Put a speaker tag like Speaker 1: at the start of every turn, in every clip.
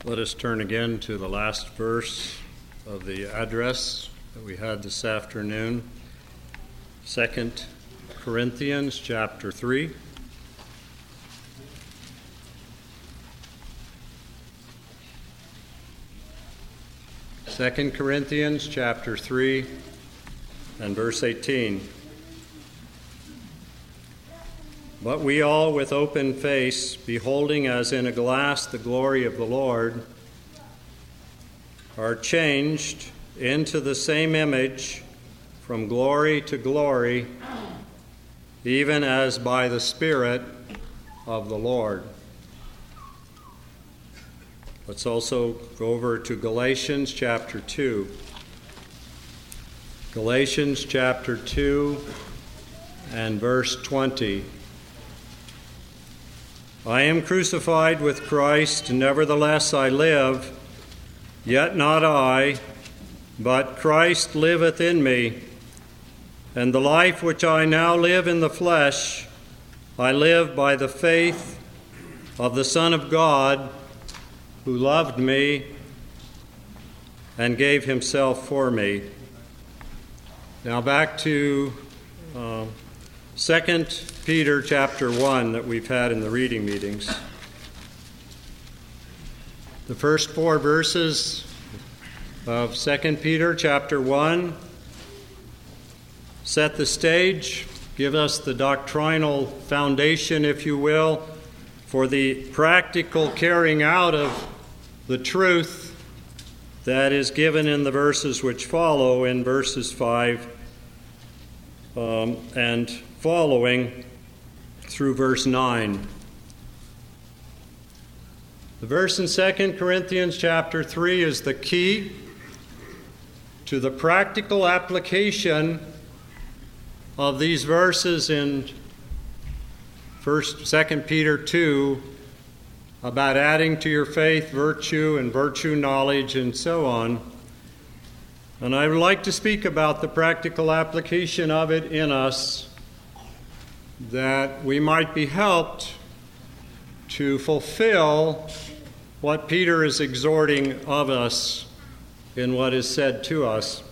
Speaker 1: Let us turn again to the last verse of the address that we had this afternoon, 2 Corinthians chapter 3. Second Corinthians chapter 3 and verse 18. But we all with open face, beholding as in a glass the glory of the Lord, are changed into the same image from glory to glory, even as by the Spirit of the Lord. Let's also go over to Galatians chapter 2. Galatians chapter 2 and verse 20. I am crucified with Christ, nevertheless I live, yet not I, but Christ liveth in me. And the life which I now live in the flesh, I live by the faith of the Son of God, who loved me and gave himself for me. Now back to 2 Peter chapter 1 that we've had in the reading meetings. The first 4 verses of 2 Peter chapter 1 set the stage, give us the doctrinal foundation, if you will, for the practical carrying out of the truth that is given in the verses which follow, in verses 5 and following through verse 9. The verse in 2 Corinthians chapter 3 is the key to the practical application of these verses in 2 Peter 2 about adding to your faith virtue and virtue knowledge and so on. And I would like to speak about the practical application of it in us, that we might be helped to fulfill what Peter is exhorting of us in what is said to us.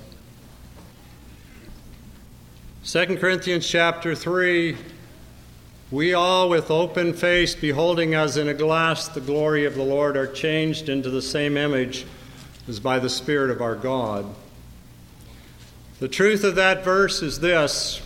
Speaker 1: 2 Corinthians chapter 3, we all with open face, beholding as in a glass the glory of the Lord, are changed into the same image as by the Spirit of our God. The truth of that verse is this: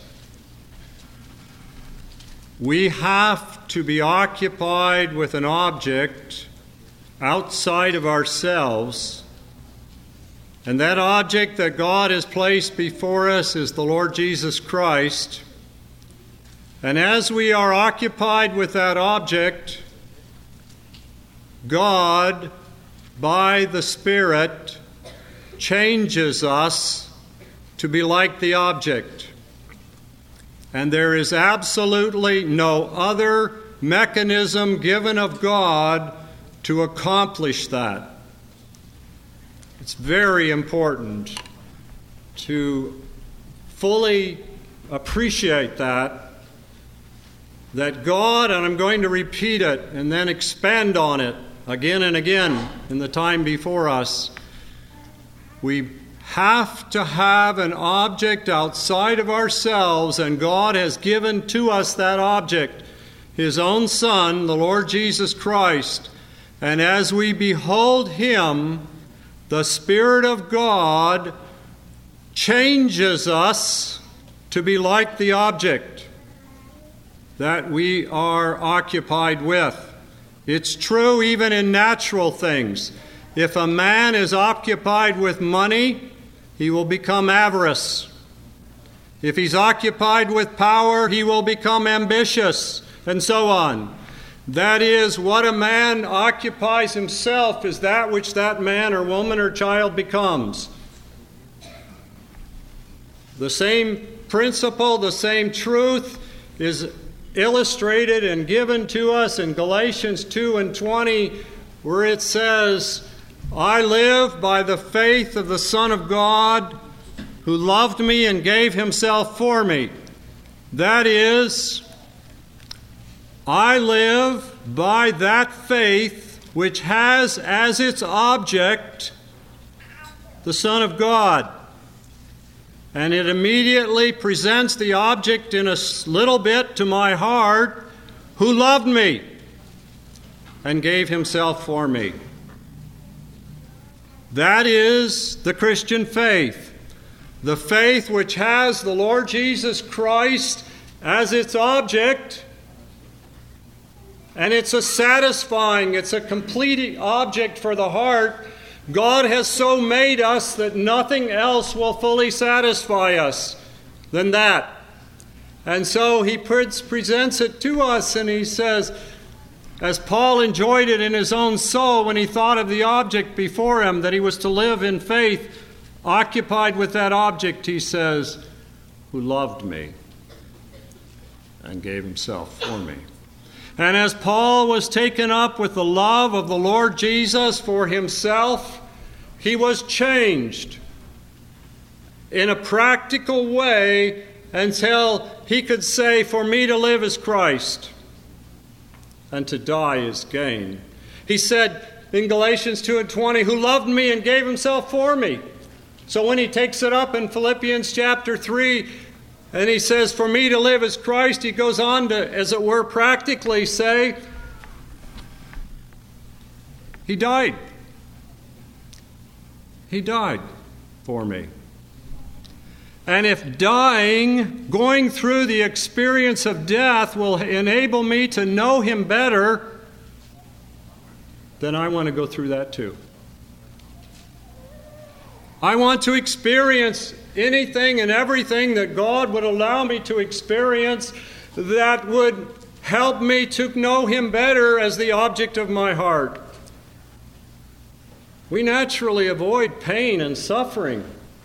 Speaker 1: we have to be occupied with an object outside of ourselves, and that object that God has placed before us is the Lord Jesus Christ. And as we are occupied with that object, God, by the Spirit, changes us to be like the object. And there is absolutely no other mechanism given of God to accomplish that. It's very important to fully appreciate that God, and I'm going to repeat it and then expand on it again and again in the time before us, we have to have an object outside of ourselves, and God has given to us that object, His own Son, the Lord Jesus Christ. And as we behold Him, the Spirit of God changes us to be like the object that we are occupied with. It's true even in natural things. If a man is occupied with money, he will become avaricious. If he's occupied with power, he will become ambitious, and so on. That is, what a man occupies himself is that which that man or woman or child becomes. The same principle, the same truth is illustrated and given to us in Galatians 2 and 20, where it says, I live by the faith of the Son of God, who loved me and gave himself for me. That is, I live by that faith which has as its object the Son of God. And it immediately presents the object in a little bit to my heart, who loved me and gave himself for me. That is the Christian faith. The faith which has the Lord Jesus Christ as its object. And it's a satisfying, it's a complete object for the heart. God has so made us that nothing else will fully satisfy us than that. And so he presents it to us, and he says, as Paul enjoyed it in his own soul when he thought of the object before him, that he was to live in faith, occupied with that object, he says, who loved me and gave himself for me. And as Paul was taken up with the love of the Lord Jesus for himself, he was changed in a practical way until he could say, for me to live is Christ, and to die is gain. He said in Galatians 2:20, who loved me and gave himself for me. So when he takes it up in Philippians chapter 3, and he says, for me to live is Christ, he goes on to, as it were, practically say, he died. He died for me. And if dying, going through the experience of death, will enable me to know him better, then I want to go through that too. I want to experience anything and everything that God would allow me to experience that would help me to know him better as the object of my heart. We naturally avoid pain and suffering.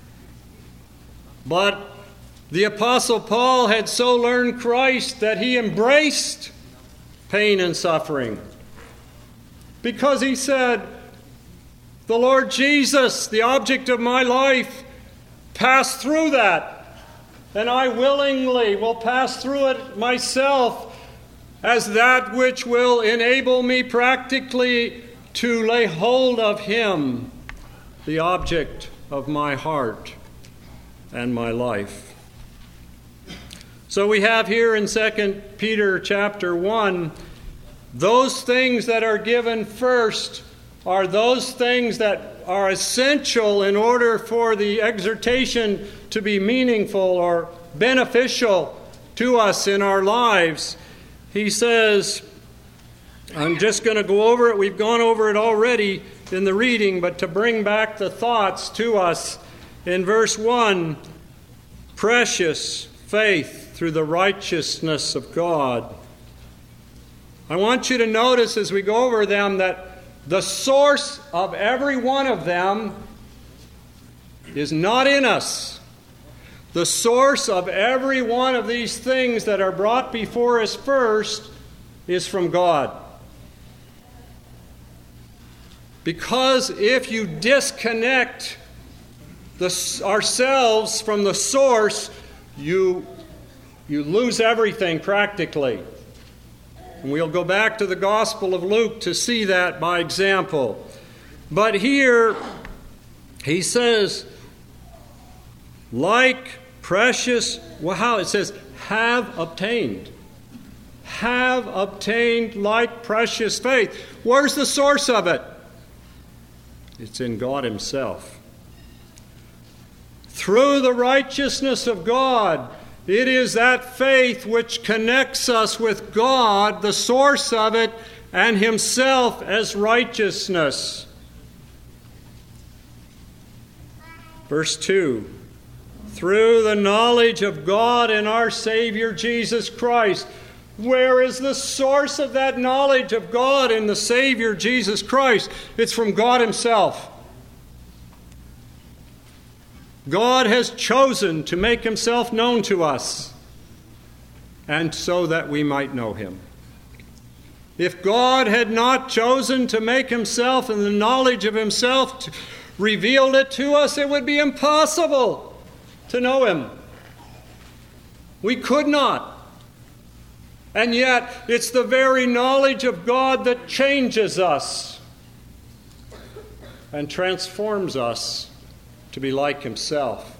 Speaker 1: But the Apostle Paul had so learned Christ that he embraced pain and suffering. Because he said, the Lord Jesus, the object of my life, passed through that. And I willingly will pass through it myself as that which will enable me practically to lay hold of him, the object of my heart and my life. So we have here in 2 Peter chapter 1, those things that are given first are those things that are essential in order for the exhortation to be meaningful or beneficial to us in our lives. He says, I'm just going to go over it. We've gone over it already in the reading, but to bring back the thoughts to us, in verse 1, precious faith through the righteousness of God. I want you to notice as we go over them that the source of every one of them is not in us. The source of every one of these things that are brought before us first is from God. Because if you disconnect ourselves from the source, you lose everything practically. And we'll go back to the Gospel of Luke to see that by example. But here, he says, like precious, it says, have obtained. Have obtained like precious faith. Where's the source of it? It's in God himself. Through the righteousness of God, it is that faith which connects us with God, the source of it, and himself as righteousness. Verse 2, through the knowledge of God and our Savior Jesus Christ. Where is the source of that knowledge of God and the Savior Jesus Christ? It's from God himself. God has chosen to make himself known to us, and so that we might know him. If God had not chosen to make himself and the knowledge of himself revealed it to us, it would be impossible to know him. We could not. And yet, it's the very knowledge of God that changes us. and transforms us to be like himself.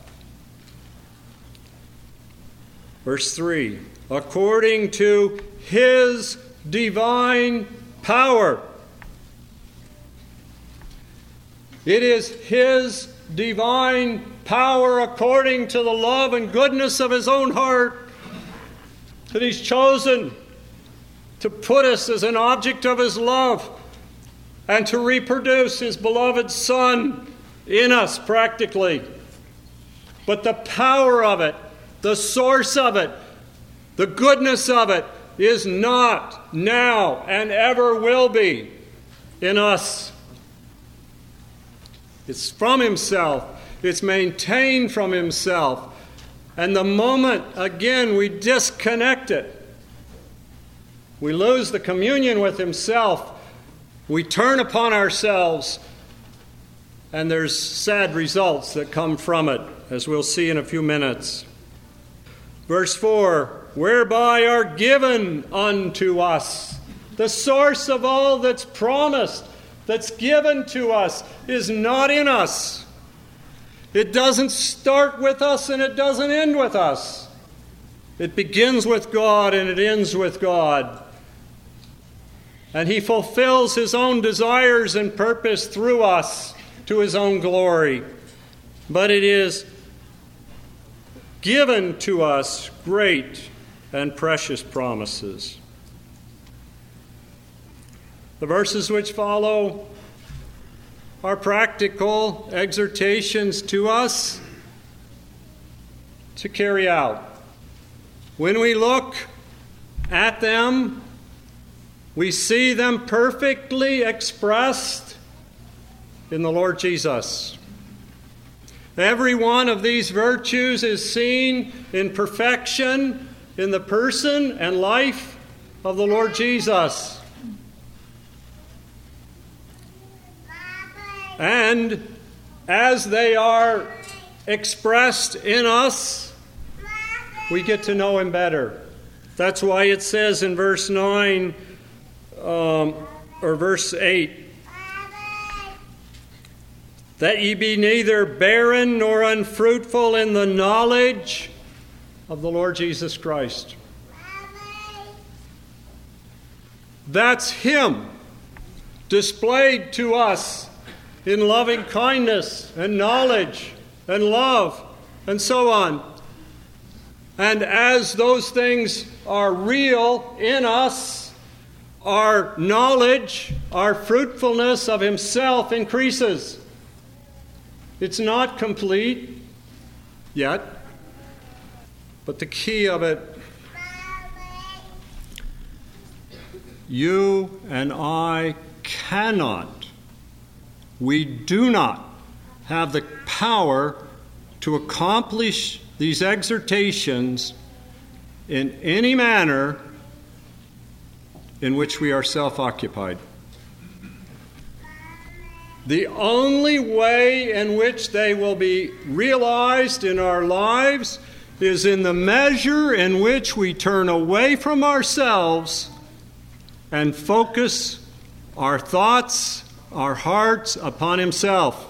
Speaker 1: Verse 3, according to his divine power. It is his divine power, according to the love and goodness of his own heart, that he's chosen to put us as an object of his love and to reproduce his beloved Son in us practically. But the power of it, the source of it, the goodness of it is not now and ever will be in us. It's from himself. It's maintained from himself. And the moment, again, we disconnect it, we lose the communion with himself, we turn upon ourselves, and there's sad results that come from it, as we'll see in a few minutes. Verse 4, whereby are given unto us. The source of all that's promised, that's given to us, is not in us. It doesn't start with us and it doesn't end with us. It begins with God and it ends with God. And he fulfills his own desires and purpose through us to his own glory. But it is given to us great and precious promises. The verses which follow are practical exhortations to us to carry out. When we look at them, we see them perfectly expressed in the Lord Jesus. Every one of these virtues is seen in perfection in the person and life of the Lord Jesus. And as they are expressed in us, we get to know him better. That's why it says in verse 9 or verse 8, that ye be neither barren nor unfruitful in the knowledge of the Lord Jesus Christ. That's him displayed to us in loving kindness and knowledge and love and so on. And as those things are real in us, our knowledge, our fruitfulness of himself increases. It's not complete yet, but the key of it, you and I cannot, we do not have the power to accomplish these exhortations in any manner in which we are self-occupied. The only way in which they will be realized in our lives is in the measure in which we turn away from ourselves and focus our thoughts, our hearts upon himself.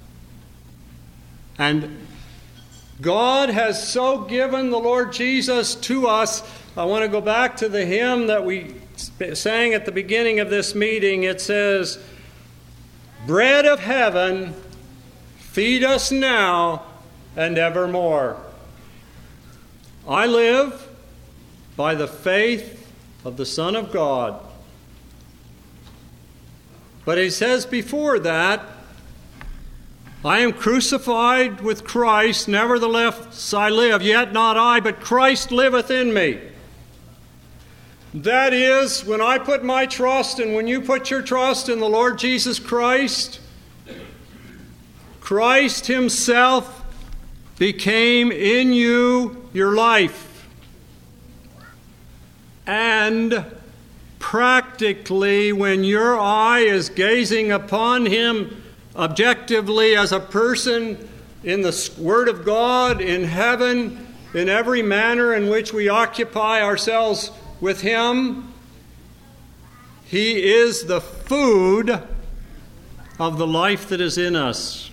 Speaker 1: And God has so given the Lord Jesus to us. I want to go back to the hymn that we sang at the beginning of this meeting. It says, bread of heaven, feed us now and evermore. I live by the faith of the Son of God. But he says before that, I am crucified with Christ, nevertheless I live, yet not I, but Christ liveth in me. That is, when I put my trust and when you put your trust in the Lord Jesus Christ, Christ himself became in you your life. And practically, when your eye is gazing upon him objectively as a person in the Word of God, in heaven, in every manner in which we occupy ourselves with him, he is the food of the life that is in us.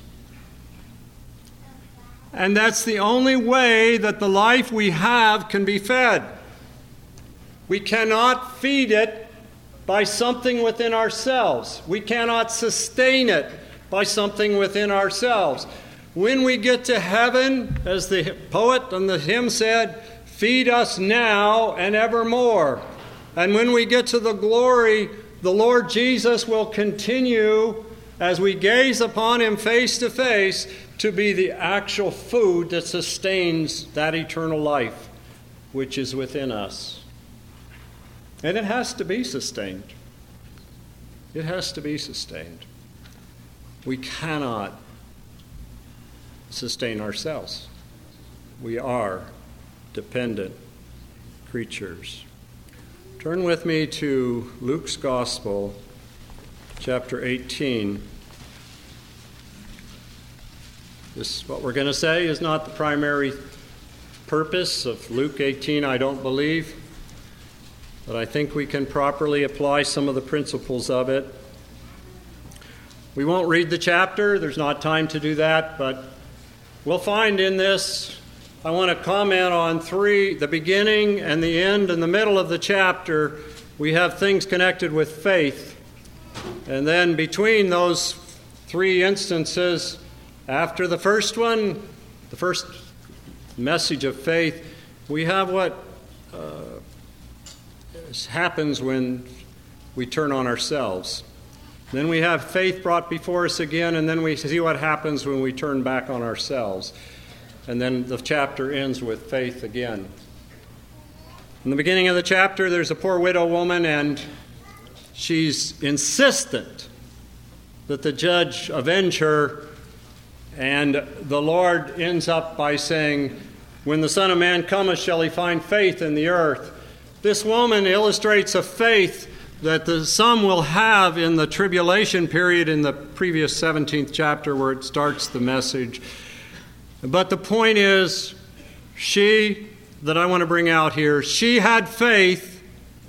Speaker 1: And that's the only way that the life we have can be fed. We cannot feed it by something within ourselves. We cannot sustain it by something within ourselves. When we get to heaven, as the poet on the hymn said, feed us now and evermore. And when we get to the glory, the Lord Jesus will continue, as we gaze upon him face to face, to be the actual food that sustains that eternal life which is within us. And it has to be sustained. It has to be sustained. We cannot sustain ourselves. We are dependent creatures. Turn with me to Luke's Gospel, chapter 18. What we're going to say is not the primary purpose of Luke 18, I don't believe, but I think we can properly apply some of the principles of it. We won't read the chapter, there's not time to do that, but we'll find in this, I want to comment on the beginning and the end and the middle of the chapter. We have things connected with faith. And then between those three instances, after the first one, the first message of faith, we have what happens when we turn on ourselves. Then we have faith brought before us again, and then we see what happens when we turn back on ourselves. And then the chapter ends with faith again. In the beginning of the chapter, there's a poor widow woman, and she's insistent that the judge avenge her. And the Lord ends up by saying, when the Son of Man cometh, shall he find faith in the earth? This woman illustrates a faith that some will have in the tribulation period in the previous 17th chapter where it starts the message. But the point is, that I want to bring out here, she had faith,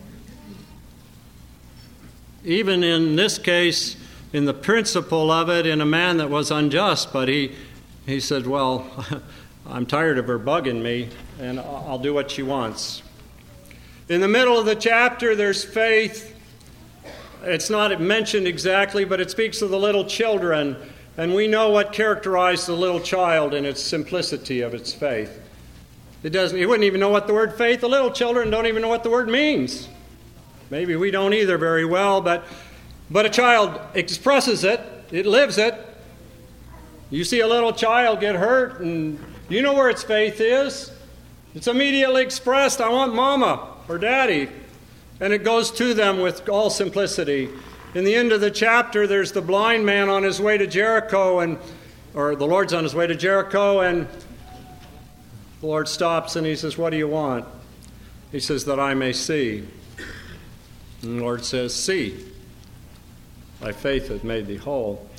Speaker 1: even in this case, in the principle of it, in a man that was unjust, but he said, well, I'm tired of her bugging me, and I'll do what she wants. In the middle of the chapter, there's faith. It's not mentioned exactly, but it speaks of the little children, and we know what characterized the little child in its simplicity of its faith. It wouldn't even know what the word faith. The little children don't even know what the word means. Maybe we don't either very well, but a child expresses it. It lives it. You see a little child get hurt, and you know where its faith is. It's immediately expressed, I want mama or daddy. And it goes to them with all simplicity. In the end of the chapter, there's the blind man on his way to Jericho, or the Lord's on his way to Jericho, and the Lord stops and he says, what do you want? He says, that I may see. And the Lord says, see. Thy faith hath made thee whole.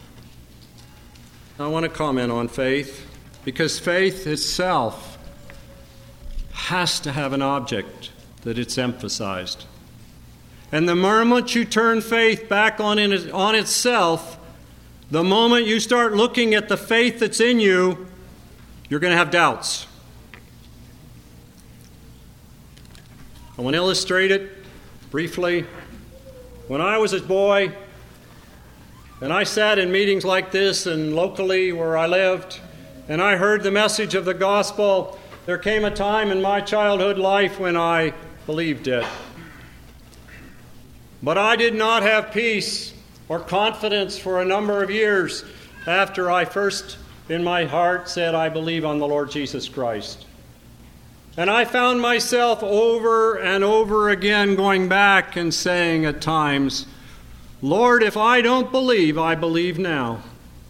Speaker 1: I want to comment on faith, because faith itself has to have an object that it's emphasized. And the moment you turn faith back on itself, the moment you start looking at the faith that's in you, you're going to have doubts. I want to illustrate it briefly. When I was a boy, and I sat in meetings like this and locally where I lived, and I heard the message of the gospel, there came a time in my childhood life when I believed it. But I did not have peace or confidence for a number of years after I first, in my heart, said, I believe on the Lord Jesus Christ. And I found myself over and over again going back and saying at times, Lord, if I don't believe, I believe now.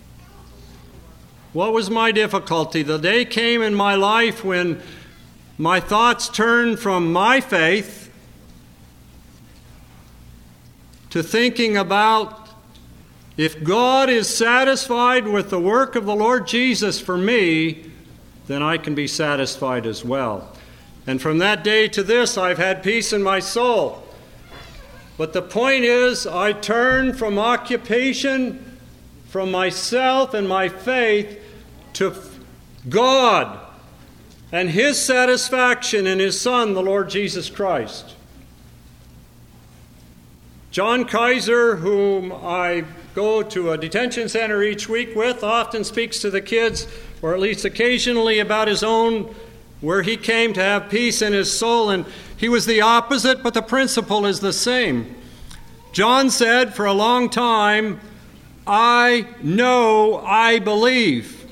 Speaker 1: What was my difficulty? The day came in my life when my thoughts turned from my faith to thinking about if God is satisfied with the work of the Lord Jesus for me, then I can be satisfied as well. And from that day to this, I've had peace in my soul. But the point is, I turned from occupation from myself and my faith to God and His satisfaction in His Son, the Lord Jesus Christ. John Kaiser, whom I go to a detention center each week with, often speaks to the kids, or at least occasionally, about his own, where he came to have peace in his soul, and he was the opposite, but the principle is the same. John said for a long time, I know I believe,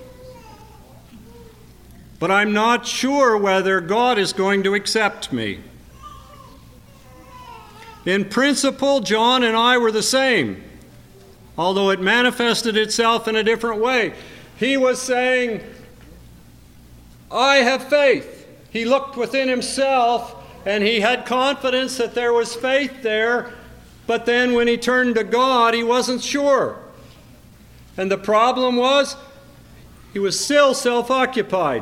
Speaker 1: but I'm not sure whether God is going to accept me. In principle, John and I were the same, although it manifested itself in a different way. He was saying, I have faith. He looked within himself and he had confidence that there was faith there, but then when he turned to God, he wasn't sure. And the problem was, he was still self-occupied.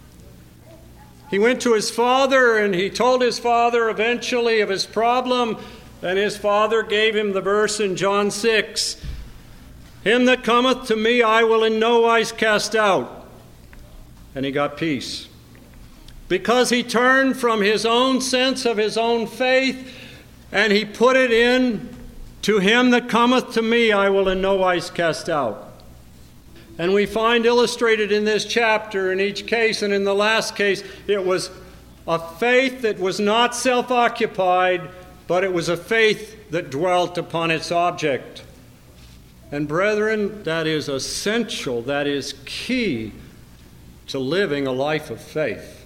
Speaker 1: He went to his father and he told his father eventually of his problem, and his father gave him the verse in John 6, Him that cometh to me I will in no wise cast out. And he got peace. Because he turned from his own sense of his own faith and he put it in, to him that cometh to me I will in no wise cast out. And we find illustrated in this chapter, in each case, and in the last case, it was a faith that was not self-occupied, but it was a faith that dwelt upon its object. And brethren, that is essential, that is key to living a life of faith.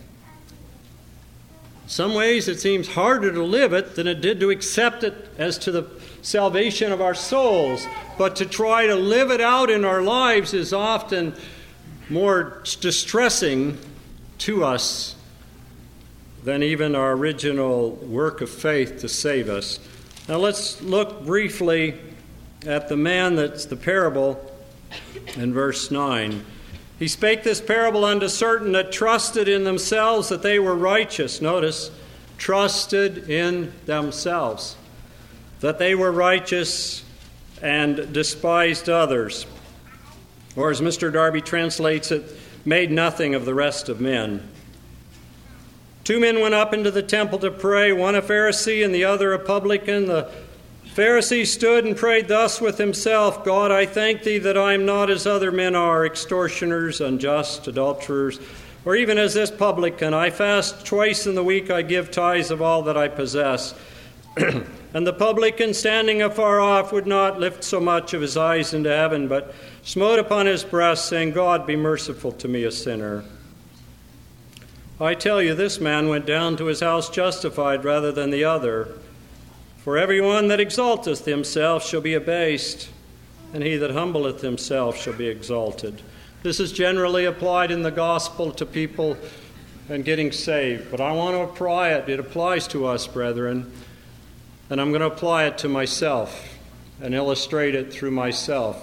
Speaker 1: In some ways, it seems harder to live it than it did to accept it as to the salvation of our souls. But to try to live it out in our lives is often more distressing to us than even our original work of faith to save us. Now let's look briefly at the man that's the parable in verse 9. He spake this parable unto certain that trusted in themselves that they were righteous. Notice, trusted in themselves that they were righteous and despised others. Or as Mr. Darby translates it, made nothing of the rest of men. 2 men went up into the temple to pray, one a Pharisee and the other a publican. The Pharisee stood and prayed thus with himself, God, I thank thee that I am not as other men are, extortioners, unjust, adulterers, or even as this publican. I fast twice in the week, I give tithes of all that I possess. And the publican, standing afar off, would not lift so much of his eyes into heaven, but smote upon his breast, saying, God, be merciful to me, a sinner. I tell you, this man went down to his house justified rather than the other. For everyone that exalteth himself shall be abased, and he that humbleth himself shall be exalted. This is generally applied in the gospel to people and getting saved, but I want to apply it. It applies to us, brethren. And I'm going to apply it to myself and illustrate it through myself.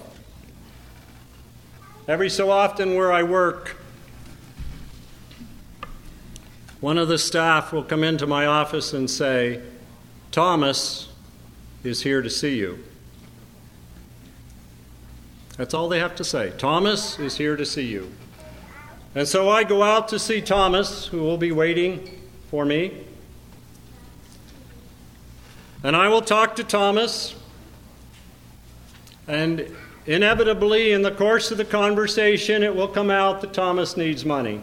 Speaker 1: Every so often where I work, one of the staff will come into my office and say, Thomas is here to see you. That's all they have to say. Thomas is here to see you. And so I go out to see Thomas, who will be waiting for me. And I will talk to Thomas, and inevitably in the course of the conversation it will come out that Thomas needs money.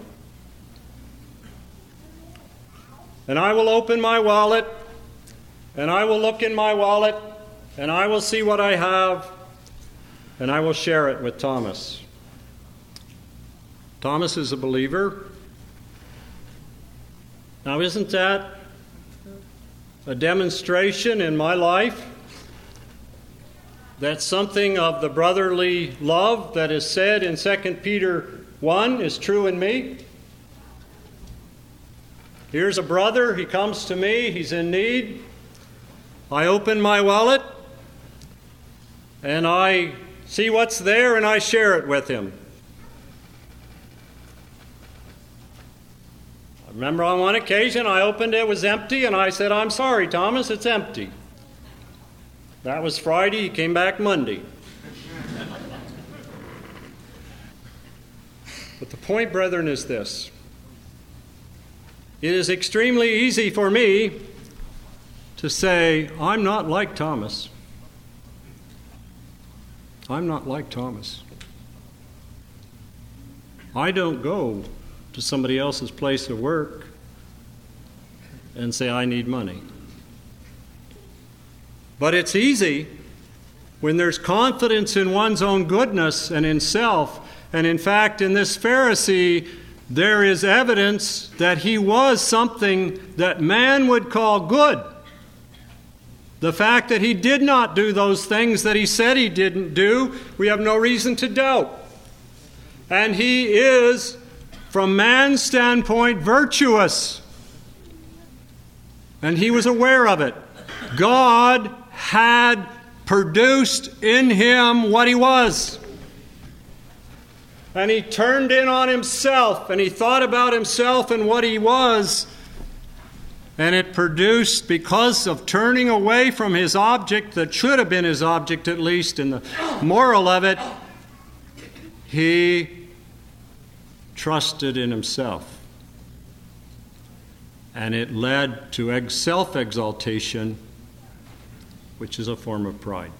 Speaker 1: And I will open my wallet, and I will look in my wallet, and I will see what I have, and I will share it with Thomas. Thomas is a believer. Now, isn't that a demonstration in my life that something of the brotherly love that is said in 2 Peter 1 is true in me? Here's a brother, he comes to me, he's in need. I open my wallet and I see what's there and I share it with him. I remember on one occasion I opened it, was empty, and I said, I'm sorry, Thomas, it's empty. That was Friday, he came back Monday. But the point, brethren, is this. It is extremely easy for me to say, I'm not like Thomas. I'm not like Thomas. I don't go to somebody else's place of work and say, I need money. But it's easy when there's confidence in one's own goodness and in self. And in fact, in this Pharisee, there is evidence that he was something that man would call good. The fact that he did not do those things that he said he didn't do, we have no reason to doubt. And he is, from man's standpoint, virtuous. And he was aware of it. God had produced in him what he was. And he turned in on himself, and he thought about himself and what he was. And it produced, because of turning away from his object that should have been his object, at least in the moral of it, he trusted in himself. And it led to self-exaltation, which is a form of pride.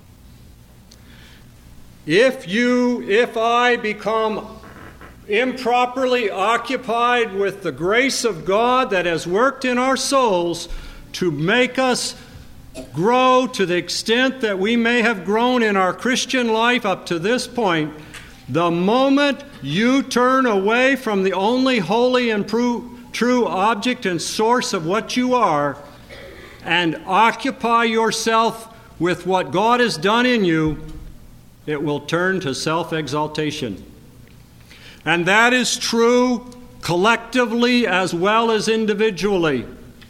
Speaker 1: If I become improperly occupied with the grace of God that has worked in our souls to make us grow to the extent that we may have grown in our Christian life up to this point, the moment you turn away from the only holy and true object and source of what you are and occupy yourself with what God has done in you, it will turn to self-exaltation. And that is true collectively as well as individually.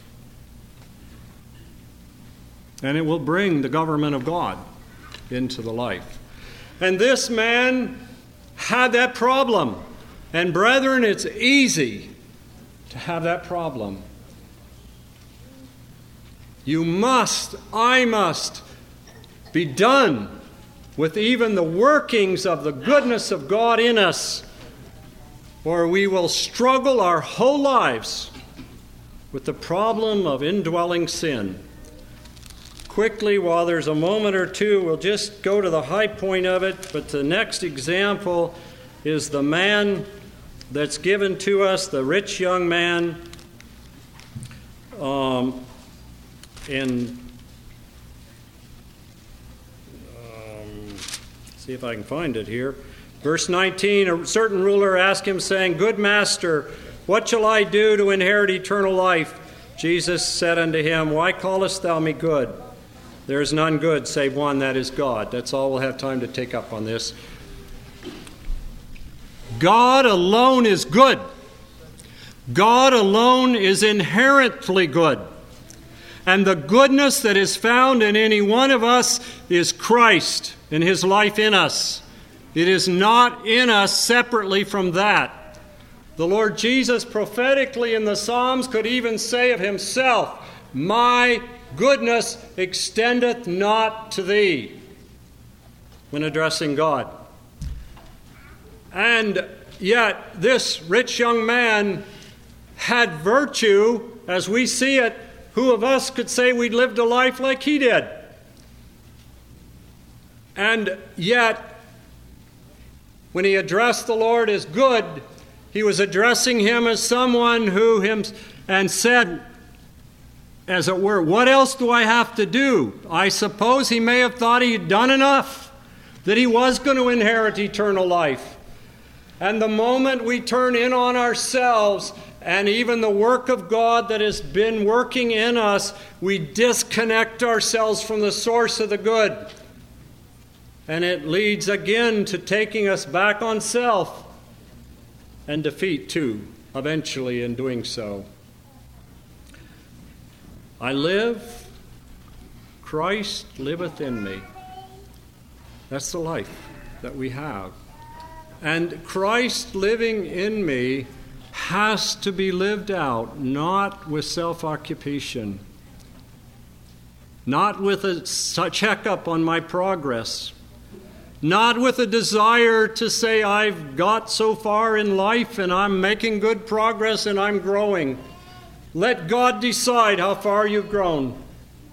Speaker 1: And it will bring the government of God into the life. And this man had that problem. And brethren, it's easy to have that problem. I must be done with even the workings of the goodness of God in us, or we will struggle our whole lives with the problem of indwelling sin. Quickly, while there's a moment or two, we'll just go to the high point of it, but the next example is the man that's given to us, the rich young man, see if I can find it here. Verse 19, a certain ruler asked him, saying, Good master, what shall I do to inherit eternal life? Jesus said unto him, Why callest thou me good? There is none good save one, that is God. That's all we'll have time to take up on this. God alone is good. God alone is inherently good. And the goodness that is found in any one of us is Christ and his life in us. It is not in us separately from that. The Lord Jesus prophetically in the Psalms could even say of himself, My goodness extendeth not to thee, when addressing God. And yet this rich young man had virtue, as we see it. Who of us could say we'd lived a life like he did? And yet, when he addressed the Lord as good, he was addressing him as someone who and said, as it were, what else do I have to do? I suppose he may have thought he had done enough, that he was going to inherit eternal life. And the moment we turn in on ourselves and even the work of God that has been working in us, we disconnect ourselves from the source of the good. And it leads again to taking us back on self and defeat too, eventually in doing so. I live, Christ liveth in me. That's the life that we have. And Christ living in me has to be lived out, not with self-occupation, not with a checkup on my progress. not with a desire to say, I've got so far in life and I'm making good progress and I'm growing. Let God decide how far you've grown.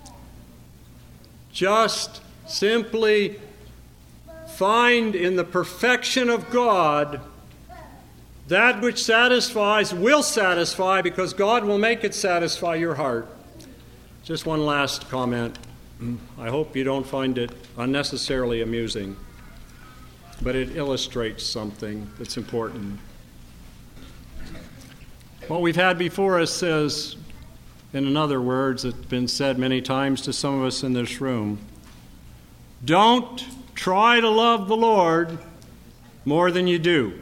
Speaker 1: Just simply find in the perfection of God that which satisfies will satisfy, because God will make it satisfy your heart. Just one last comment. I hope you don't find it unnecessarily amusing, but it illustrates something that's important. What we've had before us says, in other words, it's been said many times to some of us in this room, don't try to love the Lord more than you do.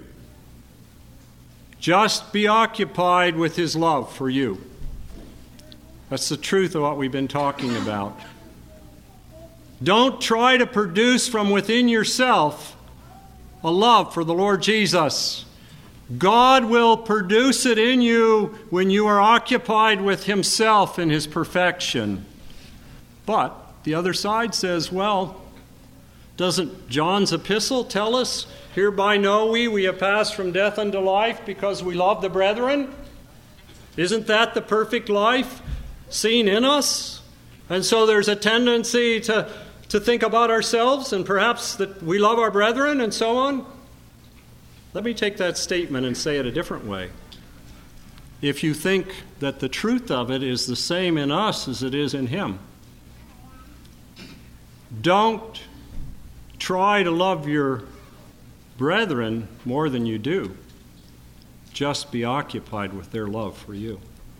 Speaker 1: Just be occupied with His love for you. That's the truth of what we've been talking about. Don't try to produce from within yourself a love for the Lord Jesus. God will produce it in you when you are occupied with Himself in His perfection. But the other side says, well, doesn't John's epistle tell us, hereby know we have passed from death unto life because we love the brethren? Isn't that the perfect life seen in us? And so there's a tendency to think about ourselves and perhaps that we love our brethren and so on. Let me take that statement and say it a different way. If you think that the truth of it is the same in us as it is in Him, don't try to love your brethren more than you do. Just be occupied with their love for you.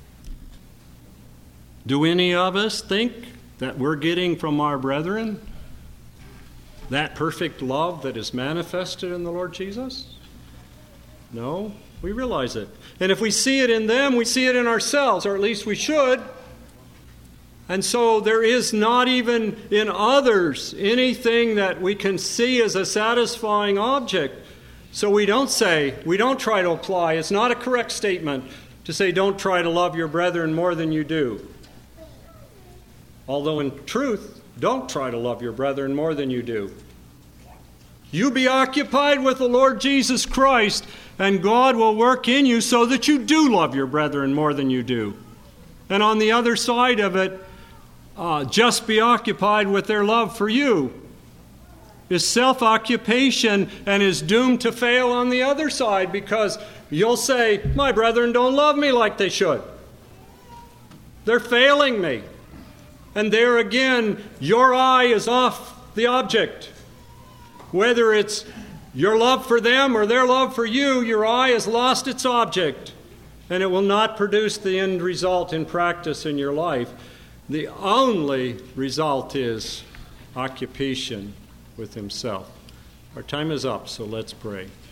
Speaker 1: Do any of us think that we're getting from our brethren that perfect love that is manifested in the Lord Jesus? No, we realize it. And if we see it in them, we see it in ourselves, or at least we should. And so there is not even in others anything that we can see as a satisfying object. So we don't try to apply. It's not a correct statement to say don't try to love your brethren more than you do. Although in truth, don't try to love your brethren more than you do. You be occupied with the Lord Jesus Christ, and God will work in you so that you do love your brethren more than you do. And on the other side of it, just be occupied with their love for you. Is self-occupation and is doomed to fail on the other side, because you'll say, my brethren don't love me like they should. They're failing me. And there again, your eye is off the object. Whether it's your love for them or their love for you, your eye has lost its object, and it will not produce the end result in practice in your life. The only result is occupation with Himself. Our time is up, so let's pray.